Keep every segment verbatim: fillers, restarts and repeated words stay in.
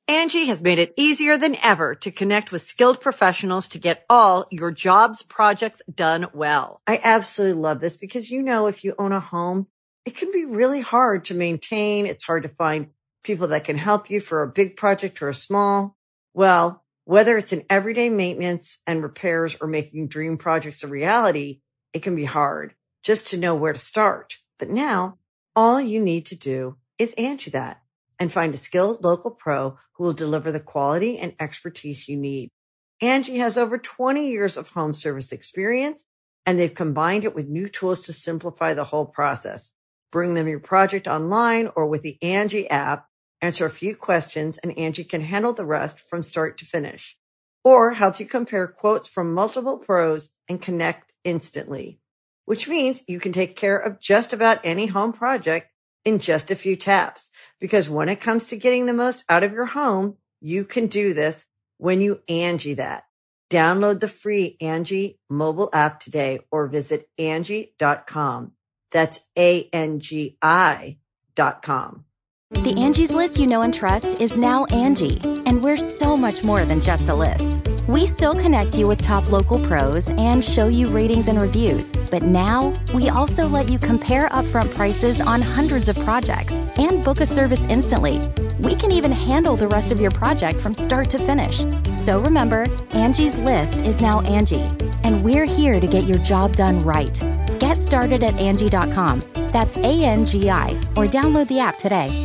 Angie has made it easier than ever to connect with skilled professionals to get all your jobs projects done well. I absolutely love this because, you know, if you own a home, it can be really hard to maintain. It's hard to find people that can help you for a big project or a small. Well, whether it's in everyday maintenance and repairs or making dream projects a reality, it can be hard just to know where to start. But now all you need to do is Angie that and find a skilled local pro who will deliver the quality and expertise you need. Angie has over twenty years of home service experience, and they've combined it with new tools to simplify the whole process. Bring them your project online or with the Angie app, answer a few questions, and Angie can handle the rest from start to finish. Or help you compare quotes from multiple pros and connect instantly, which means you can take care of just about any home project in just a few taps. Because when it comes to getting the most out of your home, you can do this when you Angie that. Download the free Angie mobile app today or visit Angie dot com. That's A N G I dot com. The Angie's List you know and trust is now Angie, and we're so much more than just a list. We still connect you with top local pros and show you ratings and reviews, but now we also let you compare upfront prices on hundreds of projects and book a service instantly. We can even handle the rest of your project from start to finish. So remember, Angie's List is now Angie, and we're here to get your job done right. Get started at Angie dot com. That's A N G I, or download the app today.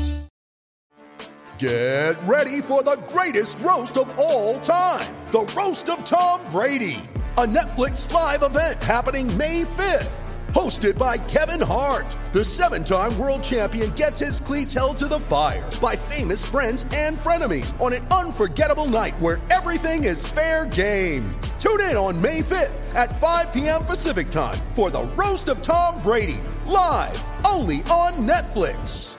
Get ready for the greatest roast of all time, the Roast of Tom Brady, a Netflix live event happening May fifth. Hosted by Kevin Hart, the seven-time world champion gets his cleats held to the fire by famous friends and frenemies on an unforgettable night where everything is fair game. Tune in on May fifth at five p.m. Pacific time for the Roast of Tom Brady, live only on Netflix.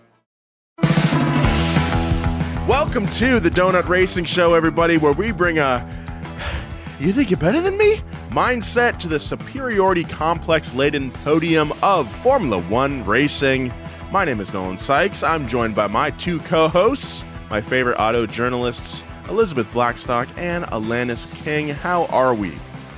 Welcome to the Donut Racing Show, everybody, where we bring a "you think you're better than me?" mindset to the superiority complex-laden podium of Formula One racing. My name is Nolan Sykes. I'm joined by my two co-hosts, my favorite auto journalists, Elizabeth Blackstock and Alanis King. How are we?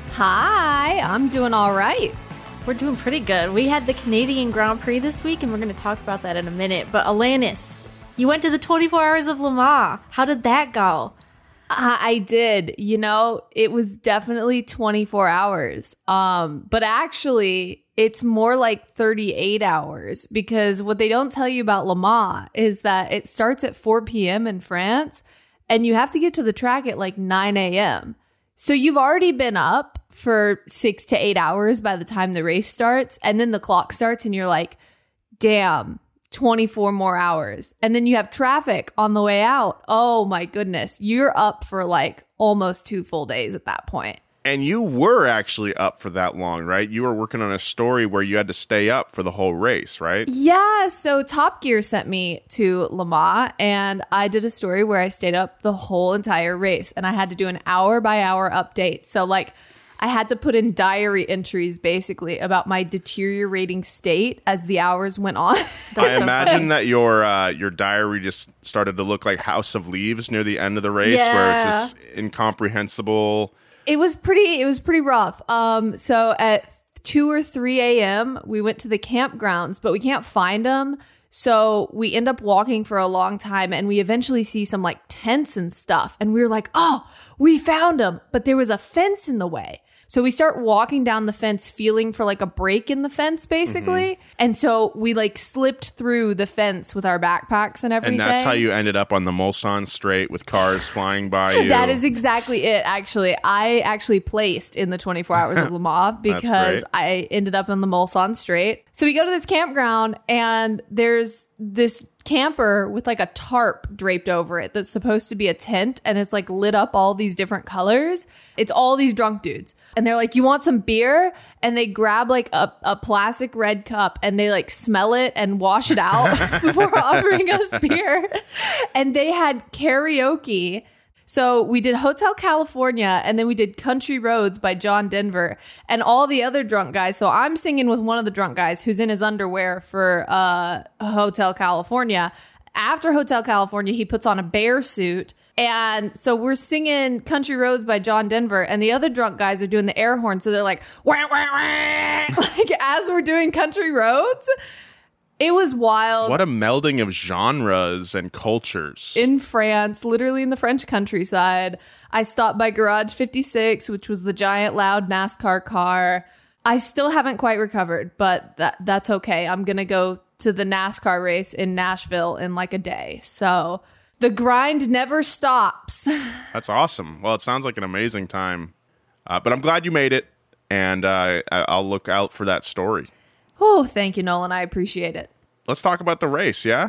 Hi, I'm doing all right. We're doing pretty good. We had the Canadian Grand Prix this week, and we're going to talk about that in a minute. But Alanis, you went to the twenty-four Hours of Le Mans. How did that go? Uh, I did. You know, it was definitely twenty-four hours. Um, but actually, it's more like thirty-eight hours, because what they don't tell you about Le Mans is that it starts at four p.m. in France, and you have to get to the track at like nine a.m. So you've already been up for six to eight hours by the time the race starts, and then the clock starts and you're like, damn, twenty-four more hours. And then you have traffic on the way out. Oh my goodness. You're up for like almost two full days at that point. And you were actually up for that long, right? You were working on a story where you had to stay up for the whole race, right? Yeah. So Top Gear sent me to Le Mans, and I did a story where I stayed up the whole entire race, and I had to do an hour by hour update. So like, I had to put in diary entries basically about my deteriorating state as the hours went on. I so imagine funny. that your uh, your diary just started to look like House of Leaves near the end of the race, yeah. where it's just incomprehensible. It was pretty. It was pretty rough. Um, so at two or three a.m. we went to the campgrounds, but we can't find them. So we end up walking for a long time, and we eventually see some like tents and stuff, and we were like, "Oh, we found them!" But there was a fence in the way. So we start walking down the fence, feeling for like a break in the fence, basically. Mm-hmm. And so we like slipped through the fence with our backpacks and everything. And that's how you ended up on the Mulsanne Straight with cars flying by you. That is exactly it, actually. I actually placed in the twenty-four Hours of Le Mans because I ended up on the Mulsanne Straight. So we go to this campground, and there's this camper with like a tarp draped over it that's supposed to be a tent, and it's like lit up all these different colors. It's all these drunk dudes, and they're like, "You want some beer?" And they grab like a, a plastic red cup, and they like smell it and wash it out before offering us beer. And they had karaoke. So we did Hotel California, and then we did Country Roads by John Denver, and all the other drunk guys. So I'm singing with one of the drunk guys who's in his underwear for uh, Hotel California, After Hotel California, he puts on a bear suit. And so we're singing Country Roads by John Denver, and the other drunk guys are doing the air horn. So they're like, wah, wah, wah, like as we're doing Country Roads. It was wild. What a melding of genres and cultures. In France, literally in the French countryside. I stopped by Garage fifty-six, which was the giant loud NASCAR car. I still haven't quite recovered, but that that's okay. I'm going to go to the NASCAR race in Nashville in like a day. So the grind never stops. That's awesome. Well, it sounds like an amazing time. Uh, but I'm glad you made it, and uh, I'll look out for that story. Oh, thank you, Nolan. I appreciate it. Let's talk about the race, yeah?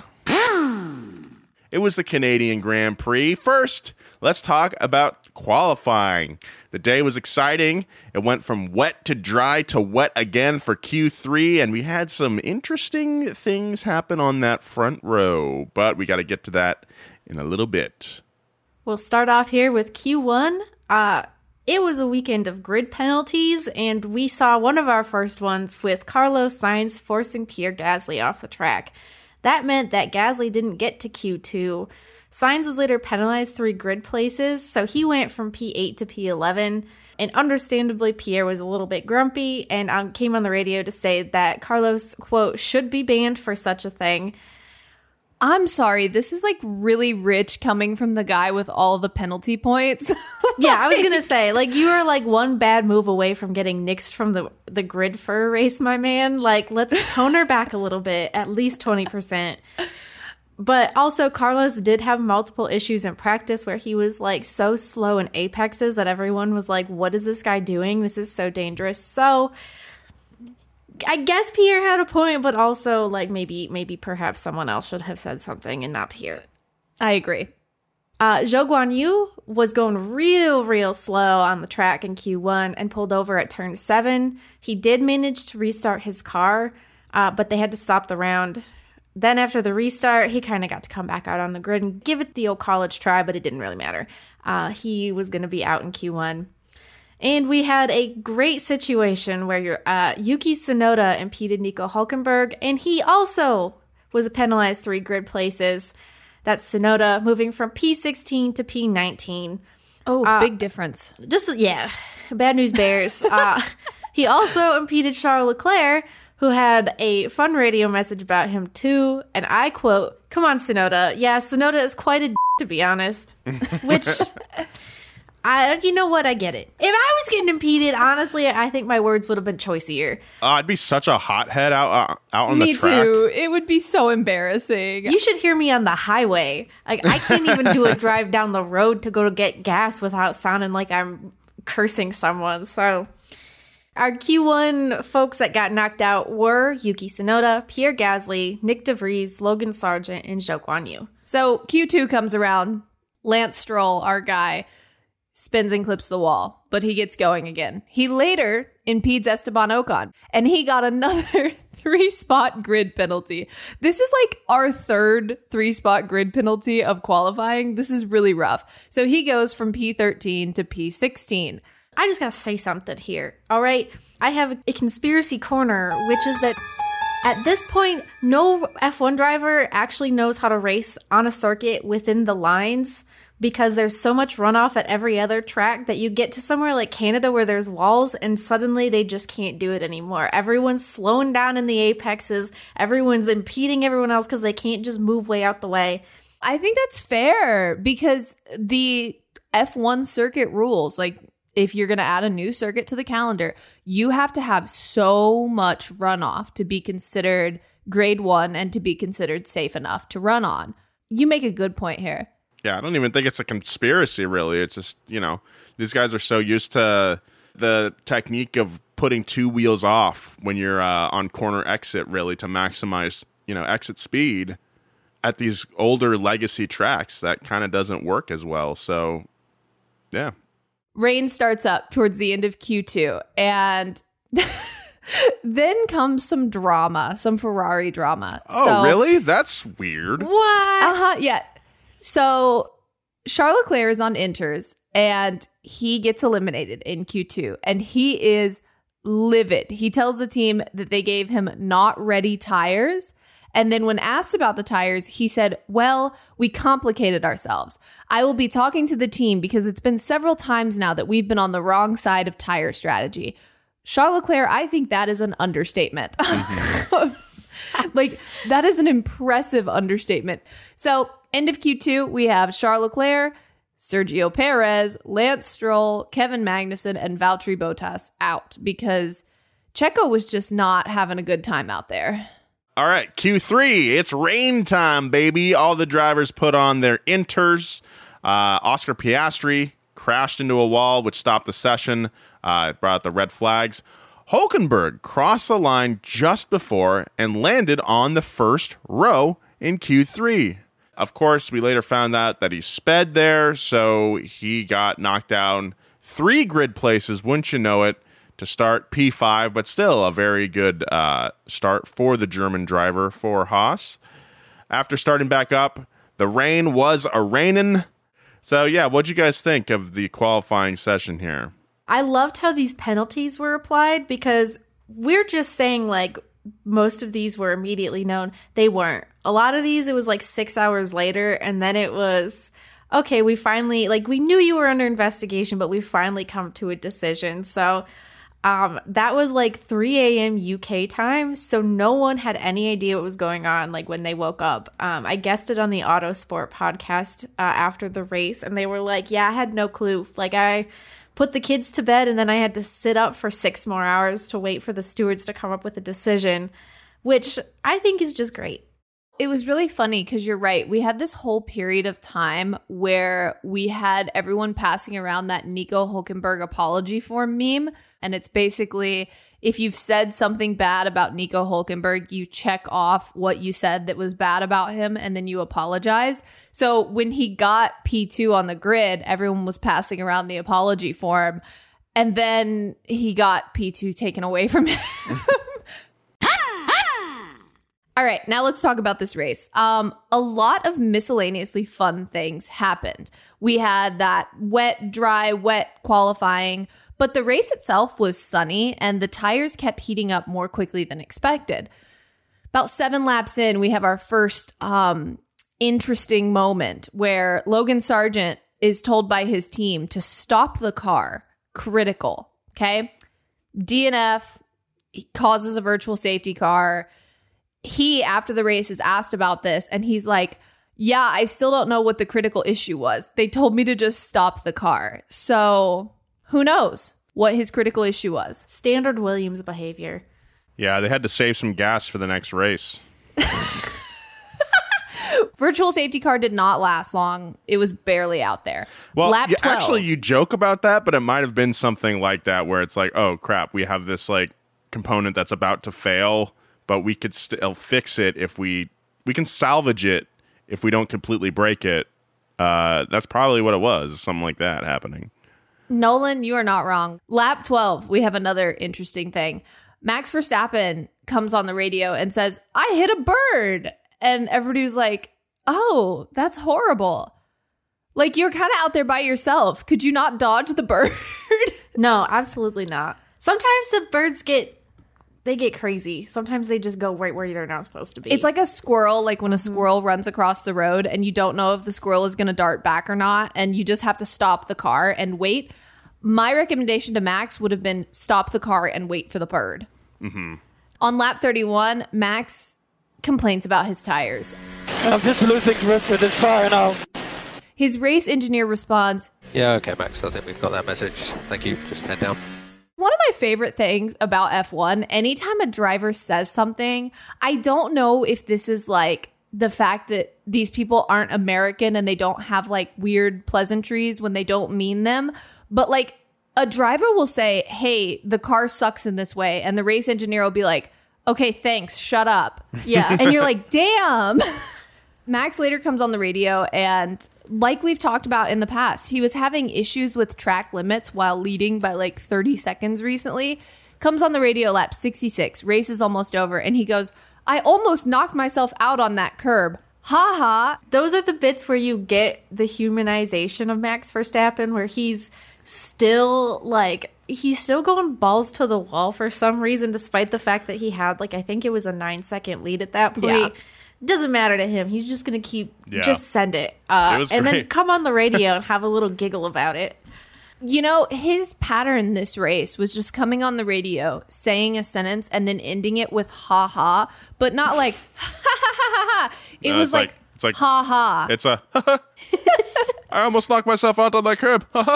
It was the Canadian Grand Prix. First, let's talk about qualifying. The day was exciting. It went from wet to dry to wet again for Q three, and we had some interesting things happen on that front row, but we got to get to that in a little bit. We'll start off here with Q one. Uh, it was a weekend of grid penalties, and we saw one of our first ones with Carlos Sainz forcing Pierre Gasly off the track. That meant that Gasly didn't get to Q two. Sainz was later penalized three grid places, so he went from P eight to P eleven, and understandably Pierre was a little bit grumpy and um, came on the radio to say that Carlos, quote, should be banned for such a thing. I'm sorry, this is like really rich coming from the guy with all the penalty points. Yeah, I was going to say, like, you are like one bad move away from getting nixed from the, the grid for a race, my man. Like, let's tone her back a little bit, at least twenty percent. But also, Carlos did have multiple issues in practice where he was like so slow in apexes that everyone was like, what is this guy doing? This is so dangerous. So I guess Pierre had a point, but also like maybe maybe perhaps someone else should have said something and not Pierre. I agree. Uh, Zhou Guanyu was going real, real slow on the track in Q one and pulled over at turn seven. He did manage to restart his car, uh, but they had to stop the round. Then after the restart, he kind of got to come back out on the grid and give it the old college try, but it didn't really matter. Uh, he was going to be out in Q one. And we had a great situation where your uh, Yuki Tsunoda impeded Nico Hülkenberg, and he also was penalized three grid places. That's Tsunoda moving from P sixteen to P nineteen. Oh, uh, big difference. Just, yeah, bad news bears. uh, he also impeded Charles Leclerc, who had a fun radio message about him too, and I quote, "Come on, Tsunoda. Yeah, Tsunoda is quite a d- to be honest." Which, I, you know what? I get it. If I was getting impeded, honestly, I think my words would have been choicier. Uh, I'd be such a hothead out uh, out on Me the track. Me too. It would be so embarrassing. You should hear me on the highway. Like, I can't even do a drive down the road to go to get gas without sounding like I'm cursing someone. So our Q one folks that got knocked out were Yuki Tsunoda, Pierre Gasly, Nick DeVries, Logan Sargent, and Zhou Guanyu. So Q two comes around. Lance Stroll, our guy, spins and clips the wall, but he gets going again. He later impedes Esteban Ocon, and he got another three-spot grid penalty. This is like our third three-spot grid penalty of qualifying. This is really rough. So he goes from P thirteen to P sixteen. I just gotta say something here, all right? I have a conspiracy corner, which is that at this point, no F one driver actually knows how to race on a circuit within the lines because there's so much runoff at every other track that you get to somewhere like Canada where there's walls and suddenly they just can't do it anymore. Everyone's slowing down in the apexes. Everyone's impeding everyone else because they can't just move way out the way. I think that's fair because the F one circuit rules, like, if you're going to add a new circuit to the calendar, you have to have so much runoff to be considered grade one and to be considered safe enough to run on. You make a good point here. Yeah, I don't even think it's a conspiracy, really. It's just, you know, these guys are so used to the technique of putting two wheels off when you're uh, on corner exit, really, to maximize, you know, exit speed at these older legacy tracks. That kind of doesn't work as well. So, yeah. Rain starts up towards the end of Q two, and then comes some drama, some Ferrari drama. Oh, so, really? That's weird. What? Uh-huh, yeah. So Charles Leclerc is on inters, and he gets eliminated in Q two, and he is livid. He tells the team that they gave him not ready tires, And then when asked about the tires, he said, well, we complicated ourselves. I will be talking to the team because it's been several times now that we've been on the wrong side of tire strategy. Charles Leclerc, I think that is an understatement. Like, that is an impressive understatement. So, end of Q two, we have Charles Leclerc, Sergio Perez, Lance Stroll, Kevin Magnussen, and Valtteri Bottas out because Checo was just not having a good time out there. All right, Q three, it's rain time, baby. All the drivers put on their inters. Uh, Oscar Piastri crashed into a wall, which stopped the session. Uh, it brought out the red flags. Hülkenberg crossed the line just before and landed on the first row in Q three. Of course, we later found out that he sped there, so he got knocked down three grid places, wouldn't you know it, to start P five, but still a very good uh, start for the German driver for Haas. After starting back up, the rain was a-rainin'. So, yeah, what'd you guys think of the qualifying session here? I loved how these penalties were applied because we're just saying, like, most of these were immediately known. They weren't. A lot of these, it was like six hours later, and then it was, okay, we finally, like, we knew you were under investigation, but we finally come to a decision. So um, that was like three a.m. U K time, so no one had any idea what was going on, like, when they woke up. Um, I guested on the Autosport podcast uh, after the race, and they were like, yeah, I had no clue. Like, I put the kids to bed, and then I had to sit up for six more hours to wait for the stewards to come up with a decision, which I think is just great. It was really funny because you're right. We had this whole period of time where we had everyone passing around that Nico Hülkenberg apology form meme. And it's basically, if you've said something bad about Nico Hülkenberg, you check off what you said that was bad about him and then you apologize. So when he got P two on the grid, everyone was passing around the apology form. And then he got P two taken away from him. All right, now let's talk about this race. Um, a lot of miscellaneously fun things happened. We had that wet, dry, wet qualifying, but the race itself was sunny and the tires kept heating up more quickly than expected. About seven laps in, we have our first um, interesting moment where Logan Sargent is told by his team to stop the car. Critical, okay? D N F causes a virtual safety car. He, after the race, is asked about this, and he's like, yeah, I still don't know what the critical issue was. They told me to just stop the car. So who knows what his critical issue was? Standard Williams behavior. Yeah, they had to save some gas for the next race. Virtual safety car did not last long. It was barely out there. Well, Lap yeah, twelve. Actually, you joke about that, but it might have been something like that where it's like, oh, crap, we have this like component that's about to fail, but we could still fix it if we we can salvage it if we don't completely break it. Uh, that's probably what it was, something like that happening. Nolan, you are not wrong. Lap twelve, we have another interesting thing. Max Verstappen comes on the radio and says, I hit a bird. And everybody was like, oh, that's horrible. Like, you're kind of out there by yourself. Could you not dodge the bird? No, absolutely not. Sometimes the birds get... They get crazy. Sometimes they just go right where they're not supposed to be. It's like a squirrel, like when a squirrel mm-hmm. runs across the road and you don't know if the squirrel is going to dart back or not, and you just have to stop the car and wait. My recommendation to Max would have been stop the car and wait for the bird. Mm-hmm. On lap thirty-one, Max complains about his tires. I'm just losing grip with this tire now. His race engineer responds, yeah, okay, Max, I think we've got that message. Thank you. Just head down. One of my favorite things about F one, anytime a driver says something, I don't know if this is like the fact that these people aren't American and they don't have like weird pleasantries when they don't mean them, but like a driver will say, hey, the car sucks in this way. And the race engineer will be like, okay, thanks, shut up. Yeah. And you're like, damn. Max later comes on the radio and, like we've talked about in the past, he was having issues with track limits while leading by like thirty seconds recently. Comes on the radio lap sixty-six, race is almost over, and he goes, I almost knocked myself out on that curb. Ha ha. Those are the bits where you get the humanization of Max Verstappen, where he's still like, he's still going balls to the wall for some reason, despite the fact that he had, like, I think it was a nine second lead at that point. Yeah. Doesn't matter to him. He's just going to keep, yeah. just send it. Uh, it and great. Then come on the radio and have a little giggle about it. You know, his pattern this race was just coming on the radio, saying a sentence, and then ending it with ha ha, but not like ha ha ha ha. It no, was like, like it's like ha ha. It's a ha ha. I almost knocked myself out on that curb. Ha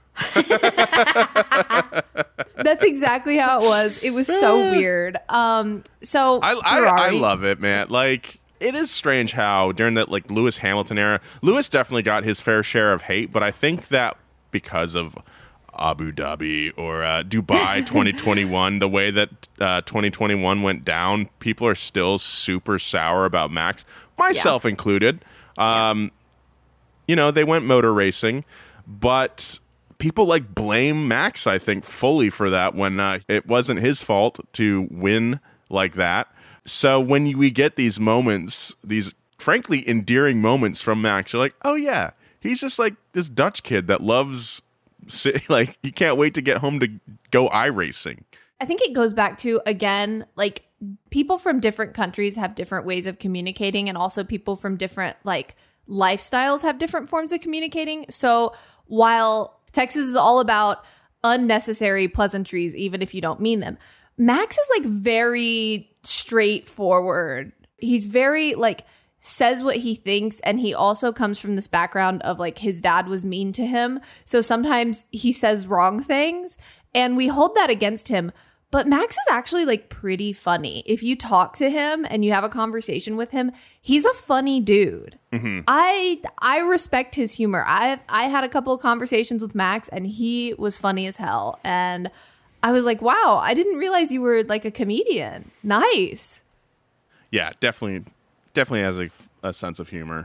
ha. That's exactly how it was. It was so weird. Um, so I, I, I love it, man. Like, it is strange how during that like Lewis Hamilton era, Lewis definitely got his fair share of hate, but I think that because of Abu Dhabi or uh, Dubai twenty twenty-one, the way that uh, twenty twenty-one went down, people are still super sour about Max, myself yeah. included. Um, yeah. You know, they went motor racing, but people like blame Max, I think, fully for that when uh, it wasn't his fault to win like that. So when we get these moments, these frankly endearing moments from Max, you're like, oh yeah, he's just like this Dutch kid that loves, like, he can't wait to get home to go iRacing. I think it goes back to, again, like, people from different countries have different ways of communicating, and also people from different, like, lifestyles have different forms of communicating. So while Texas is all about unnecessary pleasantries, even if you don't mean them, Max is, like, very straightforward. He's very, like, says what he thinks, and he also comes from this background of, like, his dad was mean to him, so sometimes he says wrong things, and we hold that against him. But Max is actually, like, pretty funny. If you talk to him and you have a conversation with him, he's a funny dude. Mm-hmm. I I respect his humor. I I had a couple of conversations with Max, and he was funny as hell, and I was like, wow, I didn't realize you were, like, a comedian. Nice. Yeah, definitely Definitely has a, a sense of humor.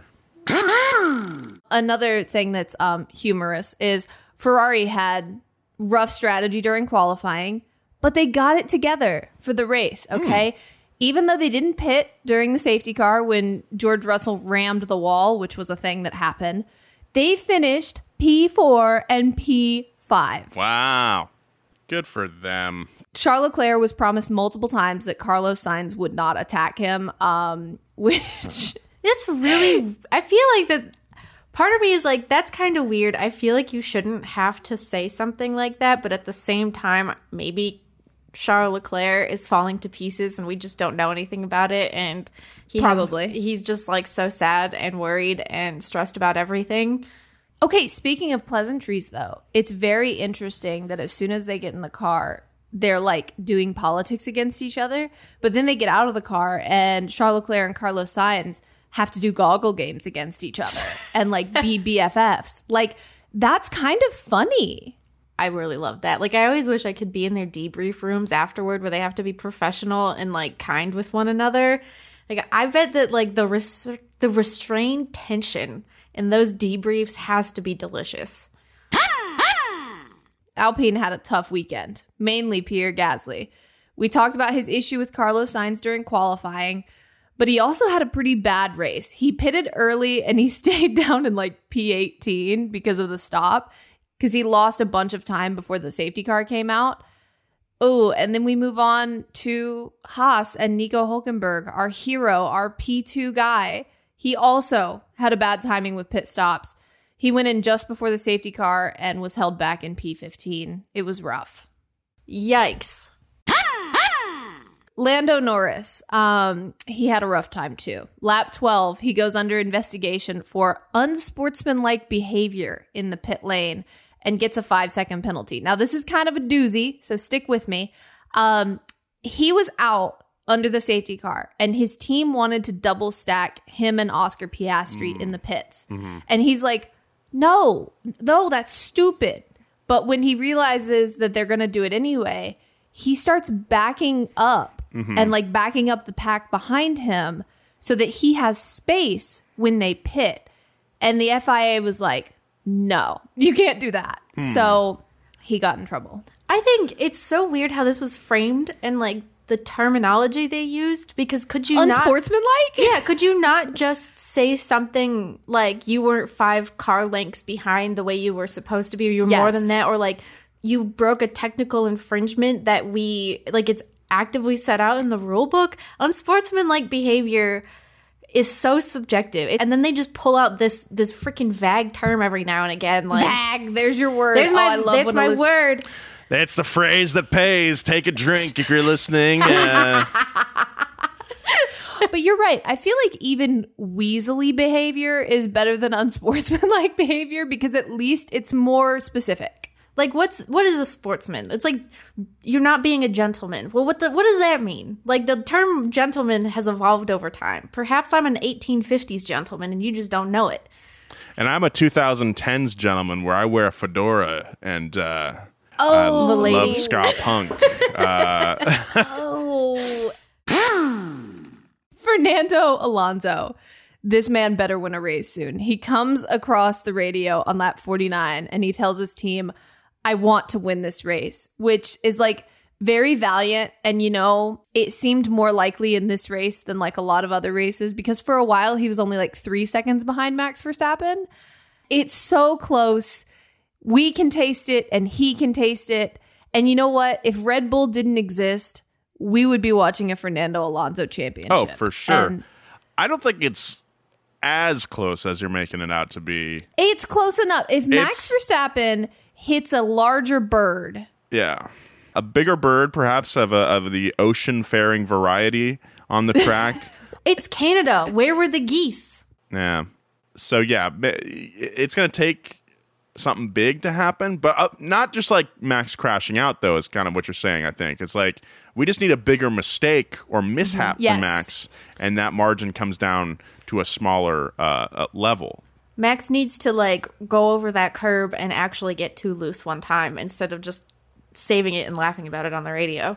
Another thing that's um, humorous is Ferrari had rough strategy during qualifying, but they got it together for the race, okay? Mm. Even though they didn't pit during the safety car when George Russell rammed the wall, which was a thing that happened, they finished P four and P five. Wow. Good for them. Charles Leclerc was promised multiple times that Carlos Sainz would not attack him, um, which... It's really... I feel like that... Part of me is like, that's kind of weird. I feel like you shouldn't have to say something like that, but at the same time, maybe Charles Leclerc is falling to pieces and we just don't know anything about it, and he Probably. Has, he's just, like, so sad and worried and stressed about everything. Okay, speaking of pleasantries, though, it's very interesting that as soon as they get in the car, they're, like, doing politics against each other. But then they get out of the car, and Charles Leclerc and Carlos Sainz have to do goggle games against each other and, like, be B F Fs. Like, that's kind of funny. I really love that. Like, I always wish I could be in their debrief rooms afterward where they have to be professional and, like, kind with one another. Like, I bet that, like, the res- the restrained tension in those debriefs has to be delicious. Alpine had a tough weekend, mainly Pierre Gasly. We talked about his issue with Carlos Sainz during qualifying, but he also had a pretty bad race. He pitted early and he stayed down in like P eighteen because of the stop, because he lost a bunch of time before the safety car came out. Oh, and then we move on to Haas and Nico Hülkenberg, our hero, our P two guy. He also had a bad timing with pit stops. He went in just before the safety car and was held back in P fifteen. It was rough. Yikes. Lando Norris, um, he had a rough time too. Lap twelve, he goes under investigation for unsportsmanlike behavior in the pit lane and gets a five-second penalty. Now, this is kind of a doozy, so stick with me. Um, he was out under the safety car, and his team wanted to double stack him and Oscar Piastri mm. in the pits. Mm-hmm. And he's like, no, no, that's stupid. But when he realizes that they're going to do it anyway, he starts backing up mm-hmm. and like backing up the pack behind him so that he has space when they pit. And the F I A was like, no, you can't do that. Hmm. So he got in trouble. I think it's so weird how this was framed and like the terminology they used, because could you not unsportsmanlike? Yeah, could you not just say something like you were five car lengths behind the way you were supposed to be, or you were yes. more than that, or like you broke a technical infringement that we, like, it's actively set out in the rule book. Unsportsmanlike behavior is so subjective. And then they just pull out this this freaking vague term every now and again. Like, vague, there's your word. There's oh, my, I love that's when my list- word. That's the phrase that pays. Take a drink if you're listening. Uh, But you're right. I feel like even weaselly behavior is better than unsportsmanlike behavior because at least it's more specific. Like, what's what is a sportsman? It's like you're not being a gentleman. Well, what the, what does that mean? Like, the term gentleman has evolved over time. Perhaps I'm an eighteen fifties gentleman and you just don't know it. and I'm a twenty tens gentleman where I wear a fedora and uh, Oh, I the lady. love ska punk. uh, Oh. Fernando Alonso. This man better win a race soon. He comes across the radio on lap forty-nine and he tells his team, I want to win this race, which is like very valiant. And, you know, it seemed more likely in this race than like a lot of other races because for a while he was only like three seconds behind Max Verstappen. It's so close. We can taste it and he can taste it. And you know what? If Red Bull didn't exist, we would be watching a Fernando Alonso championship. oh, for sure. And I don't think it's as close as you're making it out to be. it's close enough. If Max Verstappen hits a larger bird, Yeah. A bigger bird, perhaps, of, a, of the ocean-faring variety on the track. It's Canada. Where were the geese? Yeah. So, yeah, it's going to take something big to happen, but uh, not just like Max crashing out, though, is kind of what you're saying, I think. It's like we just need a bigger mistake or mishap Yes. for Max, and that margin comes down to a smaller uh, uh, level. Max needs to, like, go over that curb and actually get too loose one time instead of just saving it and laughing about it on the radio.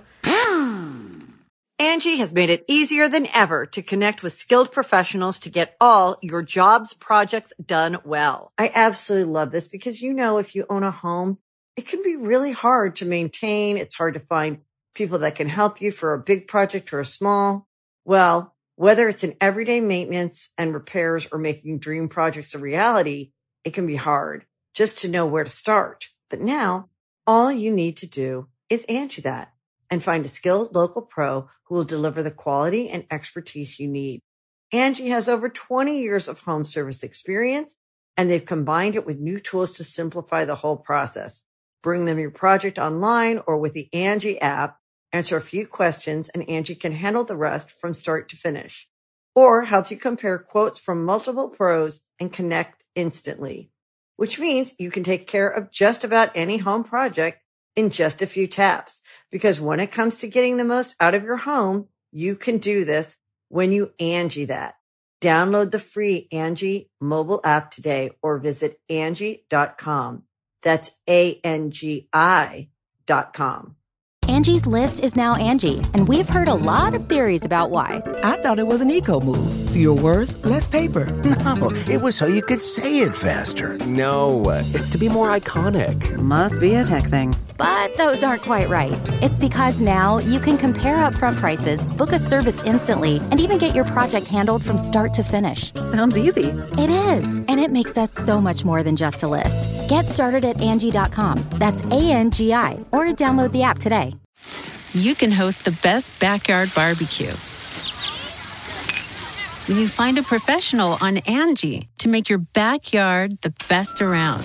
Angie has made it easier than ever to connect with skilled professionals to get all your jobs projects done well. I absolutely love this because, you know, if you own a home, it can be really hard to maintain. It's hard to find people that can help you for a big project or a small. Well, whether it's in everyday maintenance and repairs or making dream projects a reality, it can be hard just to know where to start. But now all you need to do is Angie that and find a skilled local pro who will deliver the quality and expertise you need. Angie has over twenty years of home service experience, and they've combined it with new tools to simplify the whole process. Bring them your project online or with the Angie app, answer a few questions, and Angie can handle the rest from start to finish. Or help you compare quotes from multiple pros and connect instantly, which means you can take care of just about any home project in just a few taps. Because when it comes to getting the most out of your home, you can do this when you Angie that. Download the free Angie mobile app today or visit Angie dot com. That's A N G I dot com. Angie's List is now Angie, and we've heard a lot of theories about why. I thought it was an eco move. Fewer words, less paper. No, it was so you could say it faster. No, it's to be more iconic. Must be a tech thing. But those aren't quite right. It's because now you can compare upfront prices, book a service instantly, and even get your project handled from start to finish. Sounds easy. It is, and it makes us so much more than just a list. Get started at Angie dot com. That's A N G I, or download the app today. You can host the best backyard barbecue when you find a professional on Angie to make your backyard the best around.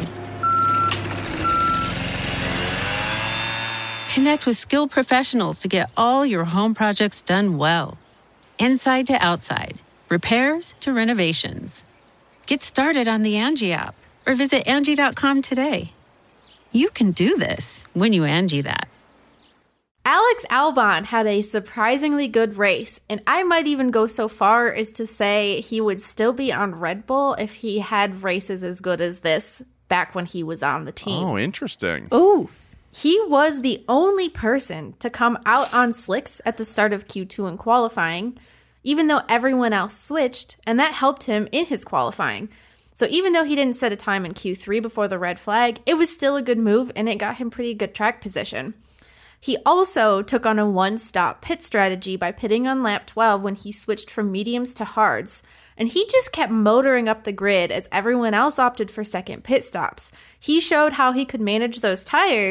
Connect with skilled professionals to get all your home projects done well. Inside to outside, repairs to renovations. Get started on the Angie app or visit Angie dot com today. You can do this when you Angie that. Alex Albon had a surprisingly good race, and I might even go so far as to say he would still be on Red Bull if he had races as good as this back when he was on the team. Oh, interesting. Oof. He was the only person to come out on slicks at the start of Q two in qualifying, even though everyone else switched, and that helped him in his qualifying. So even though he didn't set a time in Q three before the red flag, it was still a good move, and it got him pretty good track position. He also took on a one-stop pit strategy by pitting on lap twelve when he switched from mediums to hards, and he just kept motoring up the grid as everyone else opted for second pit stops. He showed how he could manage those tires,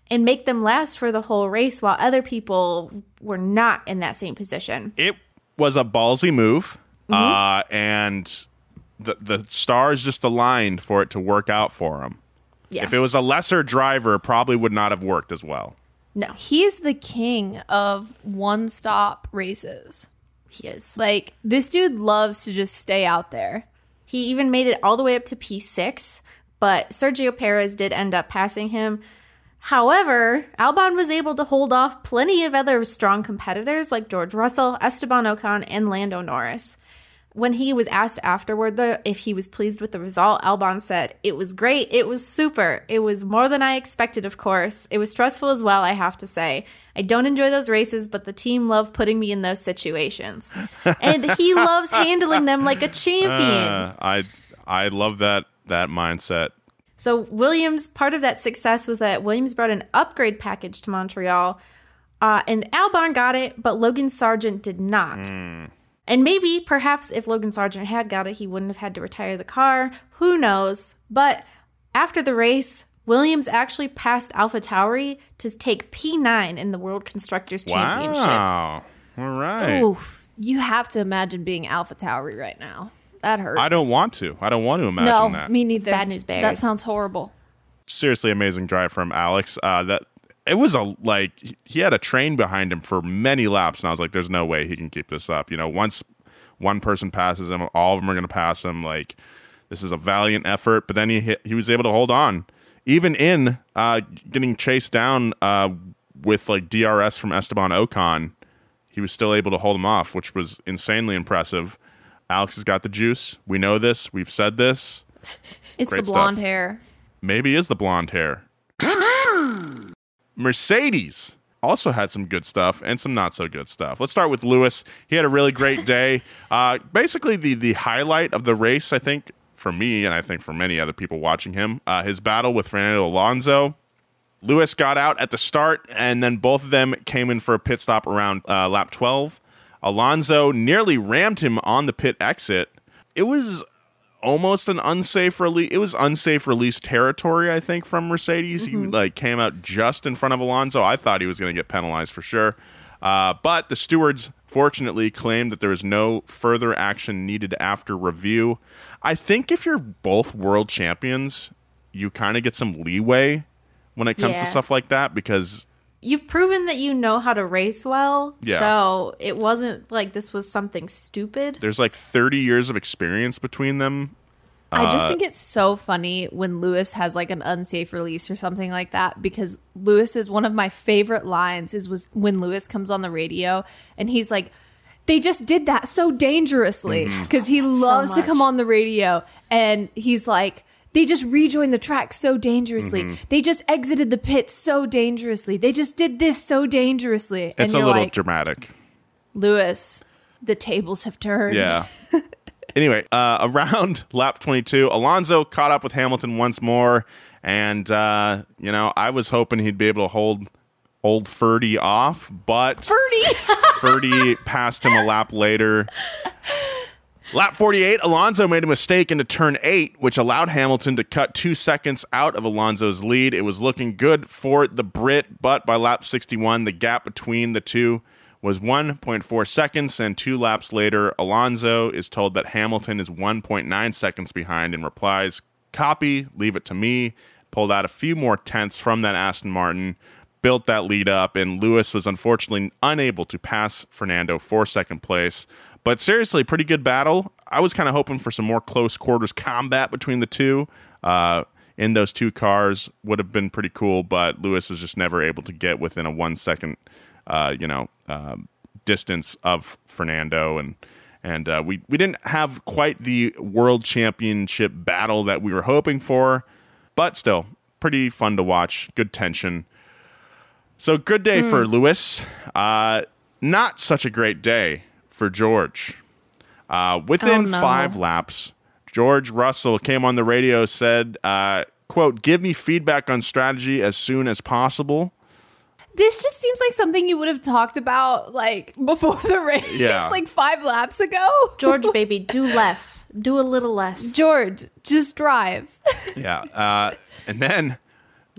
and make them last for the whole race while other people were not in that same position. It was a ballsy move, Mm-hmm. uh, and the the stars just aligned for it to work out for him. Yeah. If it was a lesser driver, it probably would not have worked as well. No. He's the king of one-stop races. He is. Like, this dude loves to just stay out there. He even made it all the way up to P six, but Sergio Perez did end up passing him. However, Albon was able to hold off plenty of other strong competitors like George Russell, Esteban Ocon, and Lando Norris. When he was asked afterward, though, if he was pleased with the result, Albon said, "It was great. It was super. It was more than I expected, of course. It was stressful as well, I have to say. I don't enjoy those races, but the team loved putting me in those situations." And he loves handling them like a champion. Uh, I I love that that mindset. So Williams, part of that success was that Williams brought an upgrade package to Montreal, uh, and Albon got it, but Logan Sargent did not. Mm. And maybe, perhaps, if Logan Sargent had got it, he wouldn't have had to retire the car. Who knows? But after the race, Williams actually passed AlphaTauri to take P nine in the World Constructors' Championship. Wow. All right. Oof. You have to imagine being AlphaTauri right now. That hurts. I don't want to. I don't want to imagine no, that. me neither. Bad news bears. That sounds horrible. Seriously amazing drive from Alex. Uh, that it was a like he had a train behind him for many laps, and I was like, "There's no way he can keep this up." You know, once one person passes him, all of them are going to pass him. Like, this is a valiant effort. But then he hit, he was able to hold on, even in uh, getting chased down uh, with like D R S from Esteban Ocon. He was still able to hold him off, which was insanely impressive. Alex has got the juice. We know this. We've said this. It's Great the blonde stuff. hair. Maybe it's the blonde hair. Mercedes also had some good stuff and some not so good stuff. Let's start with Lewis. He had a really great day. Uh, basically, the the highlight of the race, I think, for me, and I think for many other people watching him, uh, his battle with Fernando Alonso. Lewis got out at the start, and then both of them came in for a pit stop around uh, lap twelve. Alonso nearly rammed him on the pit exit. It was almost an unsafe release. It was unsafe release territory, I think, from Mercedes. Mm-hmm. He like came out just in front of Alonso. I thought he was going to get penalized for sure. Uh, but the stewards fortunately claimed that there was no further action needed after review. I think if you're both world champions, you kind of get some leeway when it comes Yeah. to stuff like that, because You've proven that you know how to race well. Yeah. So it wasn't like this was something stupid. there's like thirty years of experience between them. I just Uh, think it's so funny when Lewis has like an unsafe release or something like that, because Lewis is one of my favorite lines is was when Lewis comes on the radio and he's like, they just did that so dangerously, because he loves to much. come on the radio and he's like, they just rejoined the track so dangerously. Mhm. They just exited the pit so dangerously. They just did this so dangerously. And It's a you're little like, dramatic. Lewis, the tables have turned. Yeah. Anyway, uh, around lap twenty-two, Alonso caught up with Hamilton once more. And, uh, you know, I was hoping he'd be able to hold old Ferdy off, but Ferdy! Ferdy passed him a lap later. Lap forty-eight, Alonso made a mistake into turn eight, which allowed Hamilton to cut two seconds out of Alonso's lead. It was looking good for the Brit, but by lap sixty-one, the gap between the two was one point four seconds, and two laps later, Alonso is told that Hamilton is one point nine seconds behind and replies, "Copy, leave it to me." Pulled out a few more tenths from that Aston Martin, built that lead up, and Lewis was unfortunately unable to pass Fernando for second place. But seriously, pretty good battle. I was kind of hoping for some more close quarters combat between the two uh, in those two cars. Would have been pretty cool, but Lewis was just never able to get within a one second, uh, you know, uh, distance of Fernando, and and uh, we we didn't have quite the world championship battle that we were hoping for, but still pretty fun to watch. Good tension. So good day Mm. for Lewis. Uh, not such a great day for George. Uh, within Oh, no. five laps, George Russell came on the radio, said, uh, quote, "Give me feedback on strategy as soon as possible." This just seems like something you would have talked about like before the race, Yeah. like five laps ago. George, baby, do less. Do a little less. George, just drive. Yeah. Uh, and then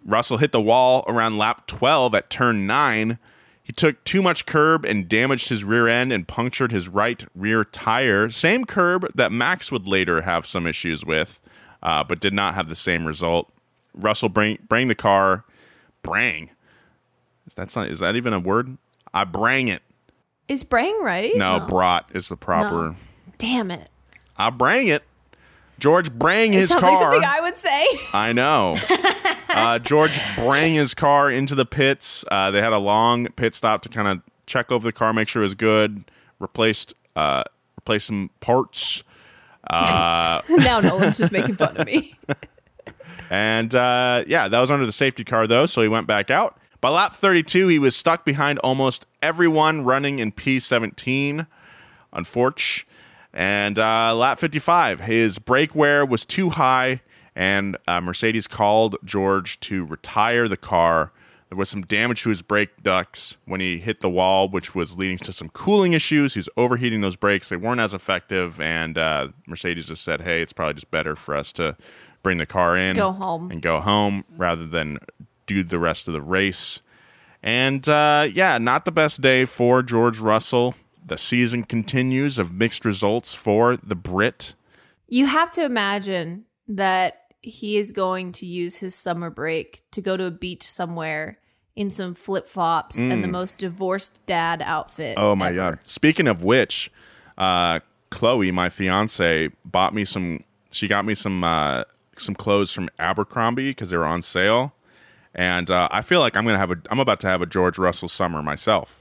Russell hit the wall around lap twelve at turn nine. He took too much curb and damaged his rear end and punctured his right rear tire. Same curb that Max would later have some issues with, uh, but did not have the same result. Russell bring bring the car, brang. That's not, is that even a word? I brang it. Is brang right? No, no. Brought is the proper. No. Damn it. I brang it. George brang his car. It sounds car. like something I would say. I know. uh, George brang his car into the pits. Uh, they had a long pit stop to kind of check over the car, make sure it was good. Replaced, uh, replaced some parts. Uh, now Nolan's just making fun of me. And uh, yeah, that was under the safety car though, so he went back out. By lap thirty-two, he was stuck behind almost everyone running in P seventeen. Unfortunately. And uh, lap fifty-five, his brake wear was too high, and uh, Mercedes called George to retire the car. There was some damage to his brake ducts when he hit the wall, which was leading to some cooling issues. He was overheating those brakes. They weren't as effective, and uh, Mercedes just said, hey, it's probably just better for us to bring the car in. Go home. And go home rather than do the rest of the race. And, uh, yeah, not the best day for George Russell. The season continues of mixed results for the Brit. You have to imagine that he is going to use his summer break to go to a beach somewhere in some flip-flops mm. and the most divorced dad outfit Oh, my ever. God. Speaking of which, uh, Chloe, my fiance, bought me some, she got me some, uh, some clothes from Abercrombie because they were on sale. And uh, I feel like I'm going to have a, I'm about to have a George Russell summer myself.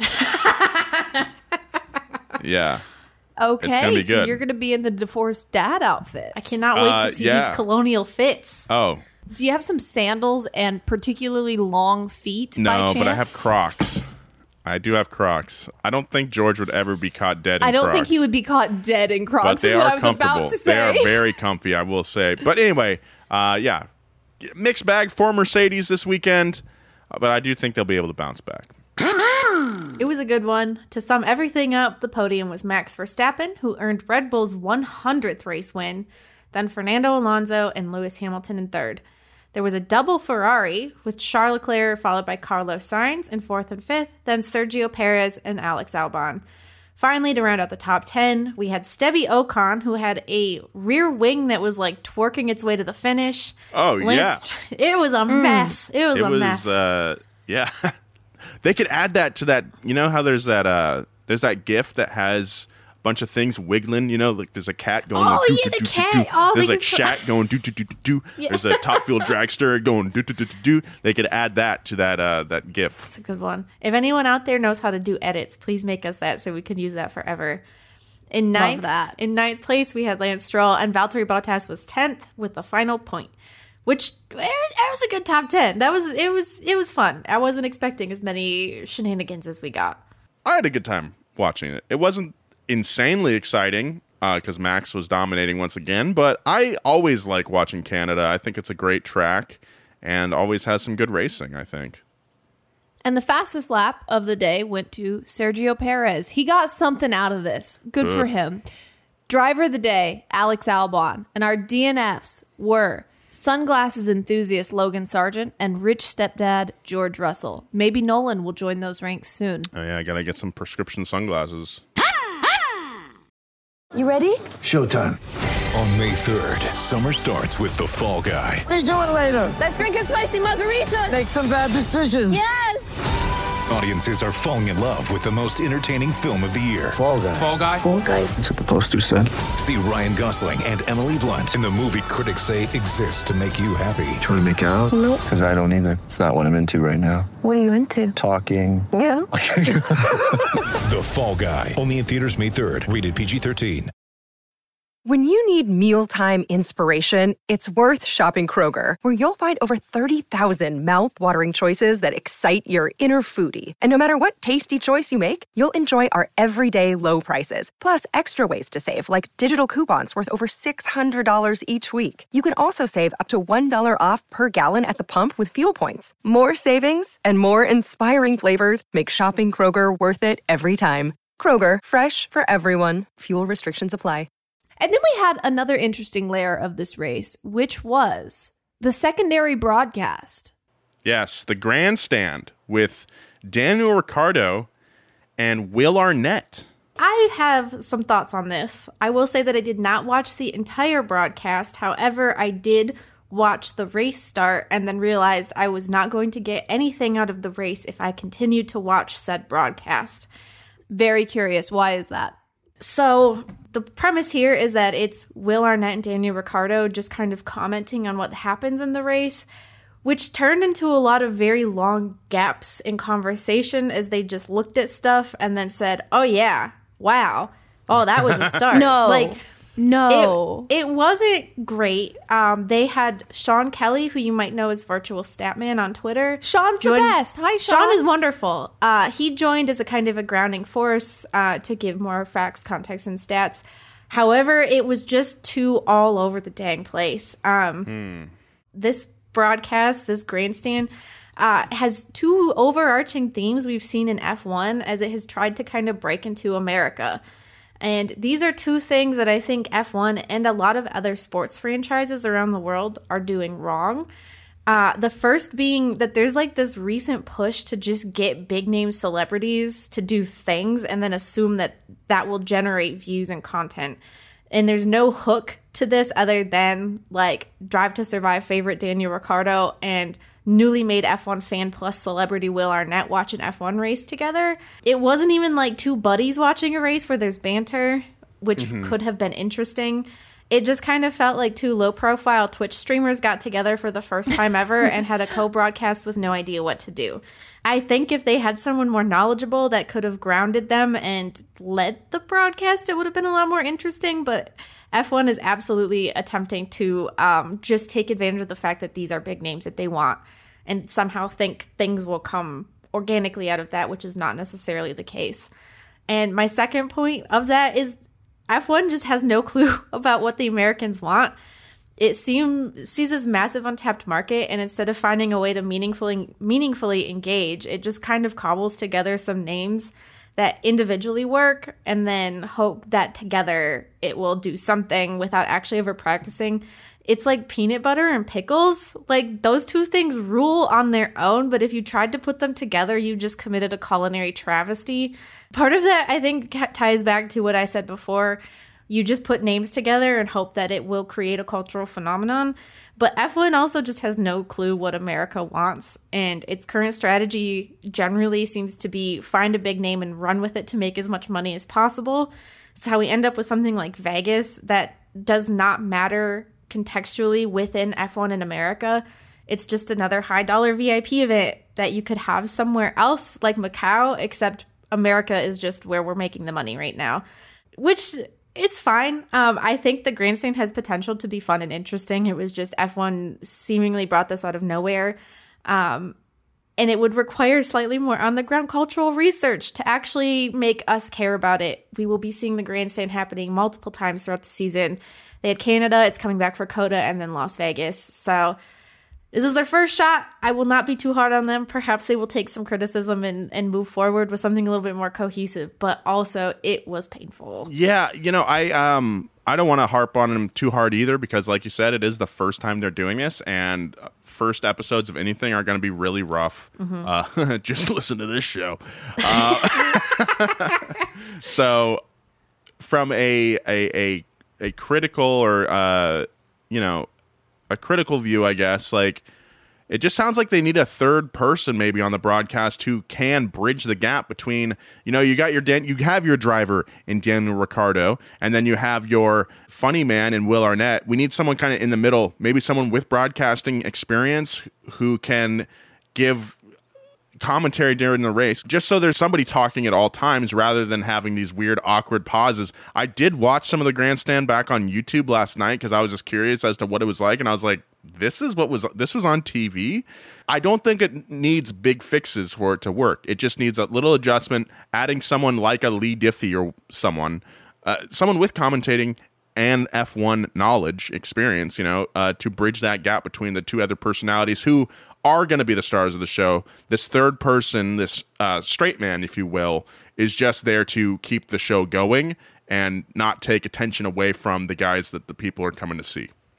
Yeah. Okay, so good. You're going to be in the divorced dad outfit. I cannot wait uh, to see yeah. these colonial fits. Oh. Do you have some sandals and particularly long feet? No, by chance? but I have Crocs. I do have Crocs. I don't think George would ever be caught dead in Crocs. I don't Crocs. think he would be caught dead in Crocs. But they is are what I was comfortable. About to say. They are very comfy, I will say. But anyway, uh, yeah. Mixed bag for Mercedes this weekend, but I do think they'll be able to bounce back. It was a good one. To sum everything up, the podium was Max Verstappen, who earned Red Bull's one hundredth race win, then Fernando Alonso and Lewis Hamilton in third. There was a double Ferrari, with Charles Leclerc followed by Carlos Sainz in fourth and fifth, then Sergio Perez and Alex Albon. Finally, to round out the top ten, we had Stevie Ocon, who had a rear wing that was like twerking its way to the finish. Oh, Lance, yeah. It was a mess. It was it a was, mess. Uh, yeah. They could add that to that. You know how there's that uh, there's that GIF that has a bunch of things wiggling. You know, like there's a cat going. Oh like, yeah, the cat. Oh, there's like Shaq going do do do do do. There's a Top Fuel dragster going do do do do do. They could add that to that uh, that GIF. That's a good one. If anyone out there knows how to do edits, please make us that so we can use that forever. In ninth, that. in ninth place, we had Lance Stroll, and Valtteri Bottas was tenth with the final point. Which it was, it was a good top ten. That was it was it was fun. I wasn't expecting as many shenanigans as we got. I had a good time watching it. It wasn't insanely exciting because uh, Max was dominating once again, but I always like watching Canada. I think it's a great track and always has some good racing, I think. And the fastest lap of the day went to Sergio Perez. He got something out of this. Good Ugh. for him. Driver of the day, Alex Albon. And our D N Fs were sunglasses enthusiast Logan Sargent and rich stepdad George Russell. Maybe Nolan will join those ranks soon. Oh yeah, I gotta get some prescription sunglasses. You ready? Showtime. On May third, summer starts with The Fall Guy. Let's do it later. Let's drink a spicy margarita. Make some bad decisions. Yes. Audiences are falling in love with the most entertaining film of the year. Fall Guy. Fall Guy? Fall Guy. That's what the poster said. See Ryan Gosling and Emily Blunt in the movie critics say exists to make you happy. Trying to make it out? Nope. Because I don't either. It's not what I'm into right now. What are you into? Talking. Yeah. The Fall Guy. Only in theaters May third. Rated P G thirteen. When you need mealtime inspiration, it's worth shopping Kroger, where you'll find over thirty thousand mouth-watering choices that excite your inner foodie. And no matter what tasty choice you make, you'll enjoy our everyday low prices, plus extra ways to save, like digital coupons worth over six hundred dollars each week. You can also save up to one dollar off per gallon at the pump with fuel points. More savings and more inspiring flavors make shopping Kroger worth it every time. Kroger, fresh for everyone. Fuel restrictions apply. And then we had another interesting layer of this race, which was the secondary broadcast. Yes, the grandstand with Daniel Ricciardo and Will Arnett. I have some thoughts on this. I will say that I did not watch the entire broadcast. However, I did watch the race start and then realized I was not going to get anything out of the race if I continued to watch said broadcast. Very curious. Why is that? So the premise here is that it's Will Arnett and Daniel Ricciardo just kind of commenting on what happens in the race, which turned into a lot of very long gaps in conversation as they just looked at stuff and then said, oh yeah, wow, oh, that was a start. no, like, no. It, it wasn't great. Um, they had Sean Kelly, who you might know as Virtual Statman on Twitter. Sean's joined, the best. Hi, Sean. Sean is wonderful. Uh, he joined as a kind of a grounding force uh, to give more facts, context, and stats. However, it was just too all over the dang place. Um, hmm. This broadcast, this grandstand, uh, has two overarching themes we've seen in F one as it has tried to kind of break into America. And these are two things that I think F one and a lot of other sports franchises around the world are doing wrong. Uh, the first being that there's like this recent push to just get big name celebrities to do things and then assume that that will generate views and content. And there's no hook to this other than like Drive to Survive favorite Daniel Ricciardo and newly made F one fan plus celebrity Will Arnett watch an F one race together. It wasn't even like two buddies watching a race where there's banter, which mm-hmm. could have been interesting. It just kind of felt like two low-profile Twitch streamers got together for the first time ever and had a co-broadcast with no idea what to do. I think if they had someone more knowledgeable that could have grounded them and led the broadcast, it would have been a lot more interesting, but F one is absolutely attempting to um, just take advantage of the fact that these are big names that they want and somehow think things will come organically out of that, which is not necessarily the case. And my second point of that is F one just has no clue about what the Americans want. It seems sees this massive untapped market, and instead of finding a way to meaningfully meaningfully engage, it just kind of cobbles together some names that individually work and then hope that together it will do something without actually ever practicing. It's like peanut butter and pickles. Like, those two things rule on their own, but if you tried to put them together, you just committed a culinary travesty. Part of that, I think, ties back to what I said before. You just put names together and hope that it will create a cultural phenomenon. But F one also just has no clue what America wants. And its current strategy generally seems to be find a big name and run with it to make as much money as possible. It's how we end up with something like Vegas that does not matter contextually within F one in America. It's just another high dollar V I P event that you could have somewhere else like Macau, except America is just where we're making the money right now, which it's fine. Um, I think the grandstand has potential to be fun and interesting. It was just F one seemingly brought this out of nowhere. Um, and it would require slightly more on-the-ground cultural research to actually make us care about it. We will be seeing the grandstand happening multiple times throughout the season. They had Canada, it's coming back for COTA, and then Las Vegas. So this is their first shot. I will not be too hard on them. Perhaps they will take some criticism and, and move forward with something a little bit more cohesive. But also, it was painful. Yeah, you know, I um I don't want to harp on them too hard either because, like you said, it is the first time they're doing this, and first episodes of anything are going to be really rough. Mm-hmm. Uh, just listen to this show. Uh, so, from a a a, a critical or uh, you know. a critical view, I guess, like it just sounds like they need a third person maybe on the broadcast who can bridge the gap between, you know, you got your Dan- you have your driver in Daniel Ricciardo, and then you have your funny man in Will Arnett. We need someone kind of in the middle, maybe someone with broadcasting experience who can give commentary during the race, just so there's somebody talking at all times rather than having these weird awkward pauses. I did watch some of the grandstand back on YouTube last night because I was just curious as to what it was like, and I was like, this is what was this was on T V. I don't think it needs big fixes for it to work. It just needs a little adjustment, adding someone like a Lee Diffie or someone uh, someone with commentating and F one knowledge, experience, you know, uh, to bridge that gap between the two other personalities who are going to be the stars of the show. This third person, this uh, straight man, if you will, is just there to keep the show going and not take attention away from the guys that the people are coming to see.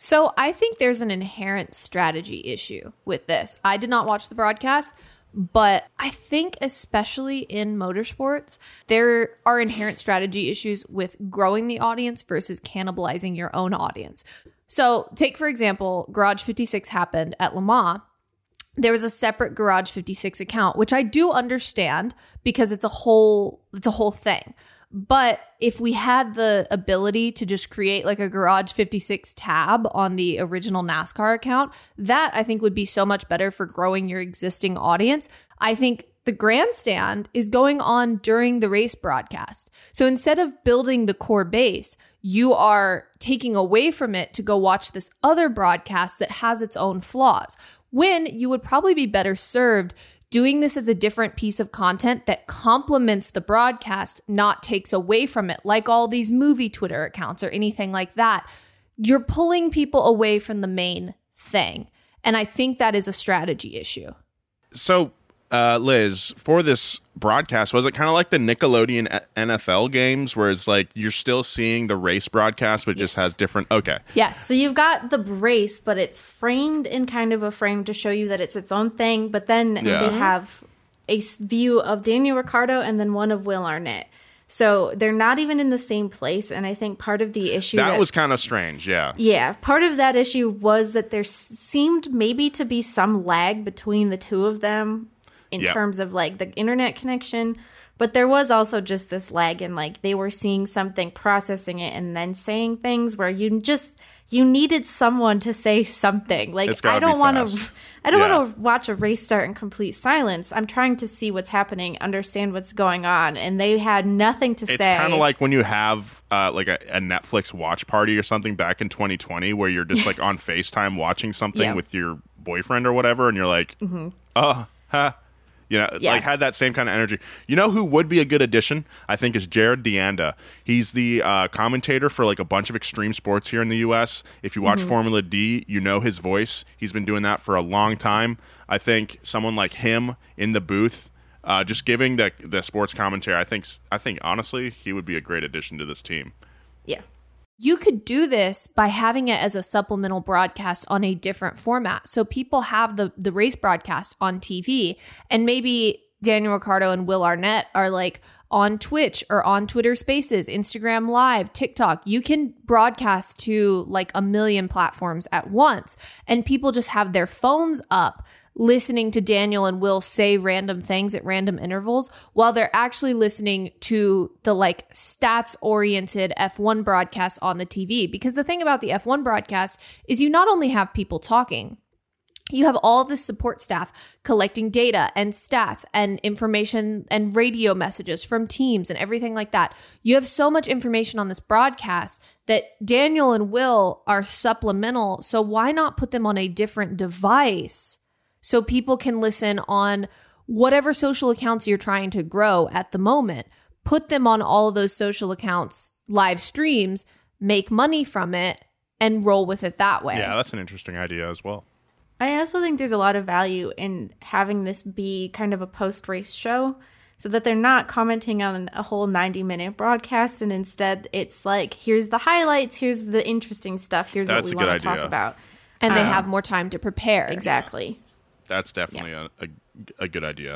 So I think there's an inherent strategy issue with this. I did not watch the broadcast, but I think especially in motorsports, there are inherent strategy issues with growing the audience versus cannibalizing your own audience. So take, for example, Garage fifty-six happened at Le Mans. There was a separate Garage fifty-six account, which I do understand because it's a whole it's a whole thing. But if we had the ability to just create like a Garage fifty-six tab on the original NASCAR account, that I think would be so much better for growing your existing audience. I think the grandstand is going on during the race broadcast. So instead of building the core base, you are taking away from it to go watch this other broadcast that has its own flaws. When you would probably be better served doing this as a different piece of content that complements the broadcast, not takes away from it, like all these movie Twitter accounts or anything like that. You're pulling people away from the main thing. And I think that is a strategy issue. So, uh, Liz, for this broadcast, was it kind of like the Nickelodeon N F L games where it's like you're still seeing the race broadcast, but it yes. just has different... Okay. Yes. So you've got the race, but it's framed in kind of a frame to show you that it's its own thing. But then yeah. they have a view of Daniel Ricciardo and then one of Will Arnett. So they're not even in the same place. And I think part of the issue... That, that was kind of strange, yeah. Yeah. Part of that issue was that there seemed maybe to be some lag between the two of them in yep. terms of like the internet connection. But there was also just this lag in like they were seeing something, processing it, and then saying things where you just... You needed someone to say something. Like I don't want to I don't yeah. want to watch a race start in complete silence. I'm trying to see what's happening, understand what's going on, and they had nothing to it's say. It's kind of like when you have uh, like a, a Netflix watch party or something back in twenty twenty where you're just like on FaceTime watching something yeah. with your boyfriend or whatever, and you're like, mm-hmm. "Oh, huh." You know, yeah. like had that same kind of energy. You know who would be a good addition? I think is Jared Deanda. He's the uh, commentator for like a bunch of extreme sports here in the U S. If you watch mm-hmm. Formula D, you know his voice. He's been doing that for a long time. I think someone like him in the booth, uh, just giving the the sports commentary. I think I think honestly, he would be a great addition to this team. Yeah. You could do this by having it as a supplemental broadcast on a different format. So people have the, the race broadcast on T V, and maybe Daniel Ricciardo and Will Arnett are like on Twitch or on Twitter Spaces, Instagram Live, TikTok. You can broadcast to like a million platforms at once, and people just have their phones up listening to Daniel and Will say random things at random intervals while they're actually listening to the like stats oriented F one broadcast on the T V. Because the thing about the F one broadcast is you not only have people talking, you have all this support staff collecting data and stats and information and radio messages from teams and everything like that. You have so much information on this broadcast that Daniel and Will are supplemental. So why not put them on a different device so people can listen on whatever social accounts you're trying to grow at the moment? Put them on all of those social accounts, live streams, make money from it, and roll with it that way. Yeah, that's an interesting idea as well. I also think there's a lot of value in having this be kind of a post-race show so that they're not commenting on a whole ninety-minute broadcast, and instead it's like, here's the highlights, here's the interesting stuff, here's that's what we want to talk about. And they um, have more time to prepare. Exactly. That's definitely yeah. a, a, a good idea.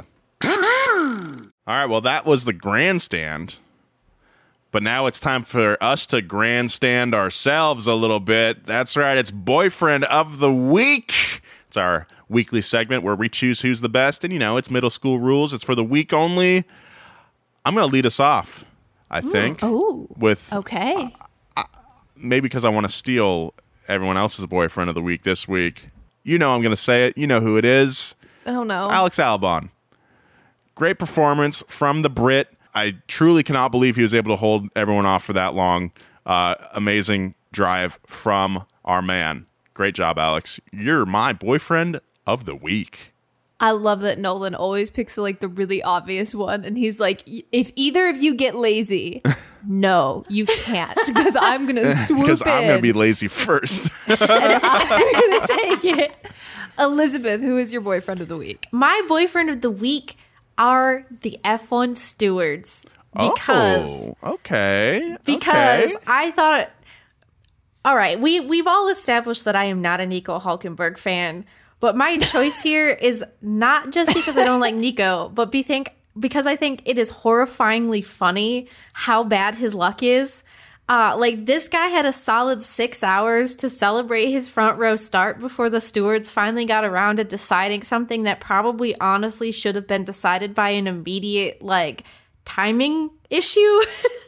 All right, well, that was the grandstand. But now it's time for us to grandstand ourselves a little bit. That's right, it's Boyfriend of the Week. It's our weekly segment where we choose who's the best. And, you know, it's middle school rules. It's for the week only. I'm going to lead us off, I think. Oh, with okay. Uh, uh, maybe because I want to steal everyone else's Boyfriend of the Week this week. You know I'm going to say it. You know who it is. Oh, no. It's Alex Albon. Great performance from the Brit. I truly cannot believe he was able to hold everyone off for that long. Uh, amazing drive from our man. Great job, Alex. You're my Boyfriend of the Week. I love that Nolan always picks like the really obvious one. And he's like, if either of you get lazy, no, you can't. Because I'm going to swoop in. Because I'm going to be lazy first. And I'm going to take it. Elizabeth, who is your Boyfriend of the Week? My Boyfriend of the Week are the F one stewards. Because, oh, okay. Because okay. I thought... All right, we, we've all established that I am not a Nico Hulkenberg fan, but my choice here is not just because I don't like Nico, but be think, because I think it is horrifyingly funny how bad his luck is. Uh, like, this guy had a solid six hours to celebrate his front row start before the stewards finally got around to deciding something that probably honestly should have been decided by an immediate, like, timing issue.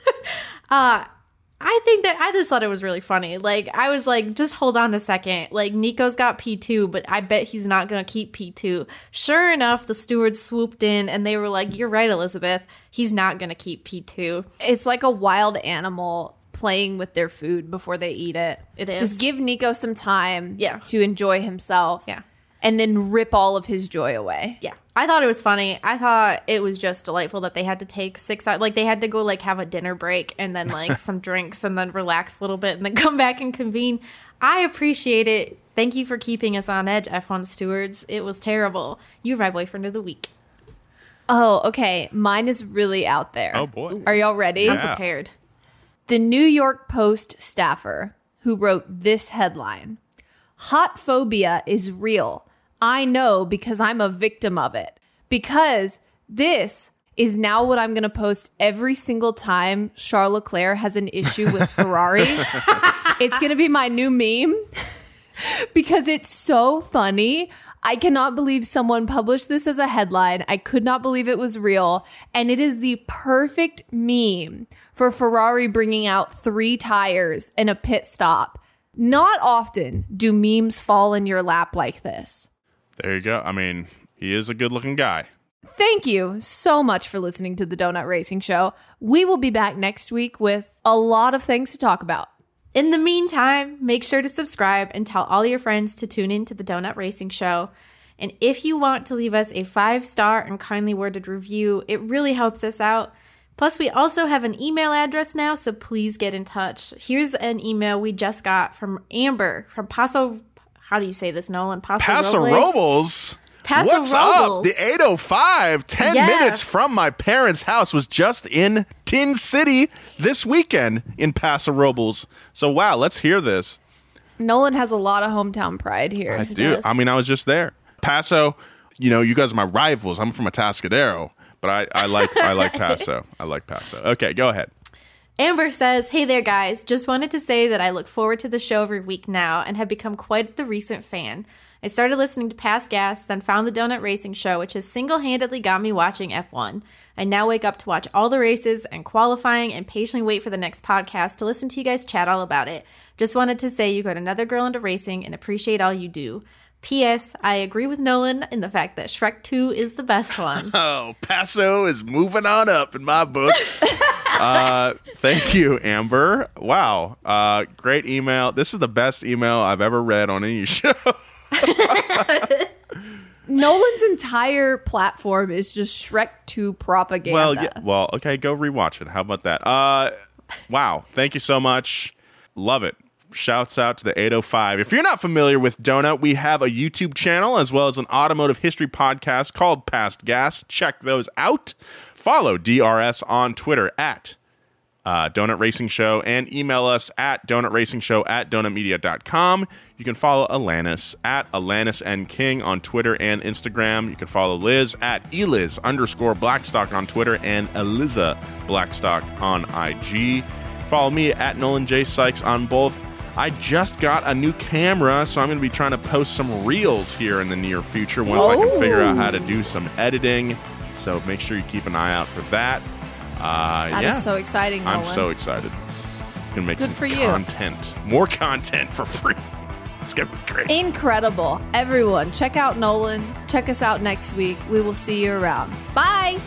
uh, I think that I just thought it was really funny. Like, I was like, just hold on a second. Like, Nico's got P two, but I bet he's not going to keep P two. Sure enough, the stewards swooped in and they were like, you're right, Elizabeth. He's not going to keep P two. It's like a wild animal playing with their food before they eat it. It is. Just give Nico some time yeah. to enjoy himself. Yeah. And then rip all of his joy away. Yeah. I thought it was funny. I thought it was just delightful that they had to take six hours. Like, they had to go, like, have a dinner break and then, like, some drinks and then relax a little bit and then come back and convene. I appreciate it. Thank you for keeping us on edge, F one stewards. It was terrible. You're my boyfriend of the week. Oh, okay. Mine is really out there. Oh, boy. Are y'all ready? Yeah. I'm prepared. The New York Post staffer who wrote this headline: "Hot phobia is real. I know because I'm a victim of it." Because this is now what I'm going to post every single time Charles Leclerc has an issue with Ferrari. It's going to be my new meme because it's so funny. I cannot believe someone published this as a headline. I could not believe it was real. And it is the perfect meme for Ferrari bringing out three tires in a pit stop. Not often do memes fall in your lap like this. There you go. I mean, he is a good-looking guy. Thank you so much for listening to the Donut Racing Show. We will be back next week with a lot of things to talk about. In the meantime, make sure to subscribe and tell all your friends to tune in to the Donut Racing Show. And if you want to leave us a five-star and kindly worded review, it really helps us out. Plus, we also have an email address now, so please get in touch. Here's an email we just got from Amber from Paso. How do you say this, Nolan? Paso, Paso Robles? Robles? Paso What's Robles. up? The eight oh five, ten Yeah. minutes from my parents' house, was just in Tin City this weekend in Paso Robles. So, wow, let's hear this. Nolan has a lot of hometown pride here. I do. does. I mean, I was just there. Paso, you know, you guys are my rivals. I'm from Atascadero, but I, I like I like Paso. I like Paso. Okay, go ahead. Amber says, "Hey there, guys. Just wanted to say that I look forward to the show every week now and have become quite the recent fan. I started listening to Past Gas, then found the Donut Racing Show, which has single-handedly got me watching F one. I now wake up to watch all the races and qualifying and patiently wait for the next podcast to listen to you guys chat all about it. Just wanted to say you got another girl into racing and appreciate all you do. P S. I agree with Nolan in the fact that Shrek two is the best one." Oh, Paso is moving on up in my books. uh, thank you, Amber. Wow. Uh, great email. This is the best email I've ever read on any show. Nolan's entire platform is just Shrek two propaganda. Well, yeah, well, okay, go rewatch it. How about that? Uh, wow. Thank you so much. Love it. Shouts out to the eight oh five. If you're not familiar with Donut, we have a YouTube channel as well as an automotive history podcast called Past Gas. Check those out. Follow D R S on Twitter at uh, Donut Racing Show and email us at donutracingshow at donutmedia dot com. You can follow Alanis at Alanis and King on Twitter and Instagram. You can follow Liz at Eliz underscore Blackstock on Twitter and Eliza Blackstock on I G. Follow me at Nolan J. Sykes on both. I just got a new camera, so I'm going to be trying to post some reels here in the near future once oh. I can figure out how to do some editing. So make sure you keep an eye out for that. Uh, that yeah. is so exciting, Nolan. I'm so excited. Going to make Good some for you. content. More content for free. It's going to be great. Incredible. Everyone, check out Nolan. Check us out next week. We will see you around. Bye.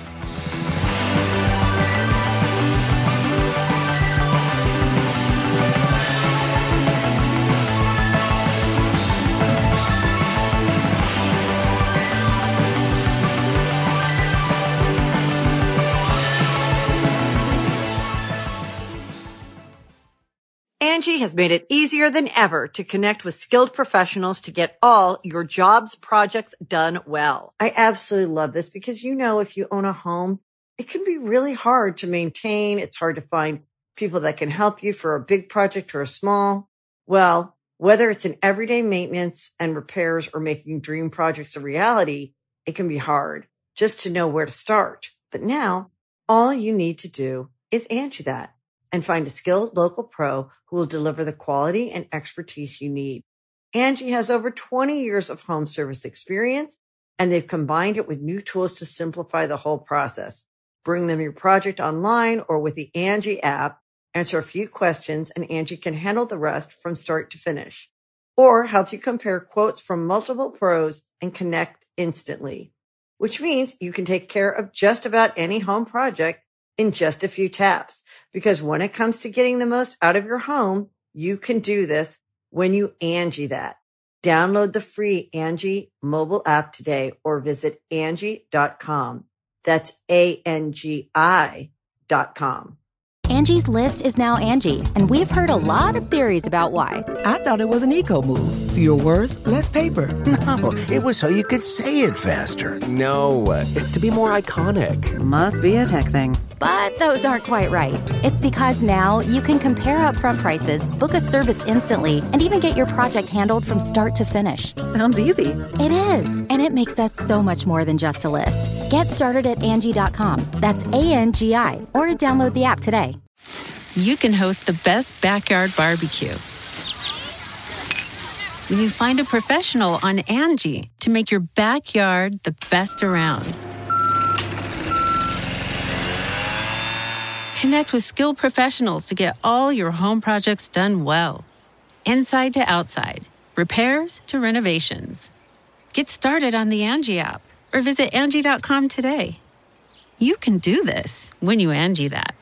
Angie has made it easier than ever to connect with skilled professionals to get all your jobs projects done well. I absolutely love this because, you know, if you own a home, it can be really hard to maintain. It's hard to find people that can help you for a big project or a small. Well, whether it's in everyday maintenance and repairs or making dream projects a reality, it can be hard just to know where to start. But now, all you need to do is Angie that and find a skilled local pro who will deliver the quality and expertise you need. Angie has over twenty years of home service experience, and they've combined it with new tools to simplify the whole process. Bring them your project online or with the Angie app. Answer a few questions, and Angie can handle the rest from start to finish. Or help you compare quotes from multiple pros and connect instantly. Which means you can take care of just about any home project in just a few taps. Because when it comes to getting the most out of your home, you can do this when you Angie that. Download the free Angie mobile app today or visit Angie dot com. That's A N G I dot com. Angie's List is now Angie, and we've heard a lot of theories about why. I thought it was an eco move. Fewer words, less paper. No, it was so you could say it faster. No, it's to be more iconic. Must be a tech thing. But those aren't quite right. It's because now you can compare upfront prices, book a service instantly, and even get your project handled from start to finish. Sounds easy. It is, and it makes us so much more than just a list. Get started at Angie dot com. That's A N G I, or download the app today. You can host the best backyard barbecue when you find a professional on Angie to make your backyard the best around. Connect with skilled professionals to get all your home projects done well. Inside to outside, repairs to renovations. Get started on the Angie app or visit Angie dot com today. You can do this when you Angie that.